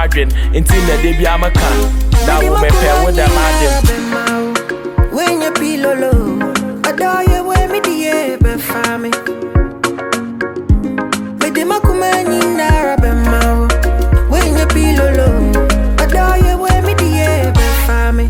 margin. Until the day I'm a can. That will be pair with the margin. When you pillow low, adore you when me the be family. With the makumani nara be mau. When you pillow low, adore you when me the be family.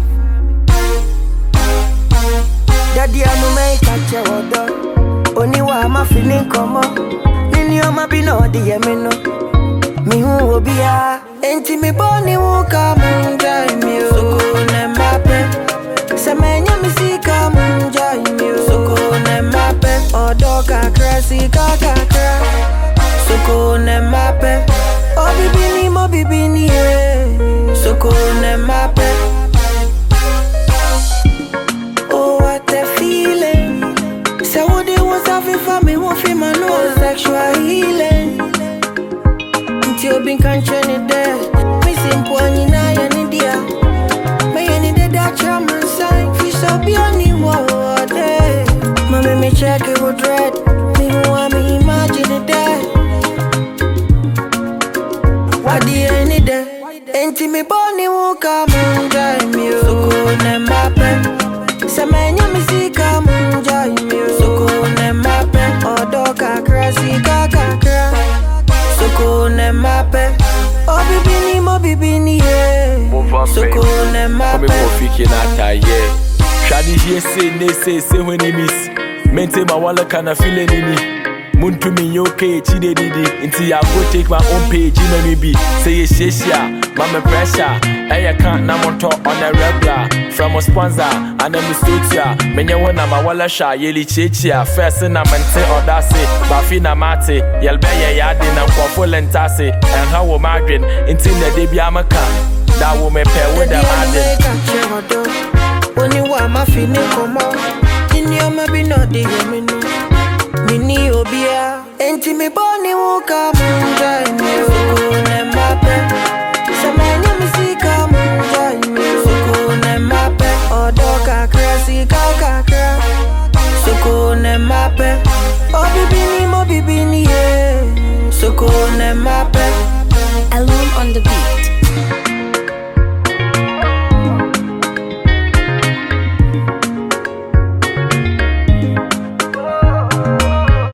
Daddy I'm make catch your order. Only wa ma feeling come on. Nini o ma be no the yemino. Me who will be a enti me boni wo come join me. So go ne mape. Se menya me si come join me. So go ne mape. Odo kakra si kakra. So go ne mape. O bibini mo bibini eh. So go ne mape. Oh what a feeling. Say what they was having for me. Won't feel my no sexual healing. You been controlling there. Me simple and na ya ni dia. Me ya ni that charm and sign. Fish up your ni water. Mommy me check it with dread. Me want me imagine it there. What the any there? Enti me boni wo come and join me. So go ne mape. Se menya me si come and join me. So go ne mape. Odo kakra si kakra. Soko ne mape. O bibini mo bibini ye. Soko ne mape. Come for fiki na ta ye. Shadi ye say when he miss. Mente ma wala kana feeling ni. Muntu mi yoke chide didi. Inti I go take my own page me be. Say ye shesha, mama pressure. Aya can't na monto on a regular. From a sponsor, and a mistotia. Menya wana ma wala sha yeli chechia. First na mente odase. Bafina mate. Yelbe ye yadi na kwafo lentase. And how we margin. Until the day be amaka. That will me pair with the margin. Only one my feeling come on. In your ma be not the yemino. Mini obia. Enti me boni wo come join me. Soko ne mape. Samanya me si come join me. Soko ne mape. Odo kakra si kakra. Soko ne mape. O bibini mo bibini ye. Soko ne mape. Alone on the beat.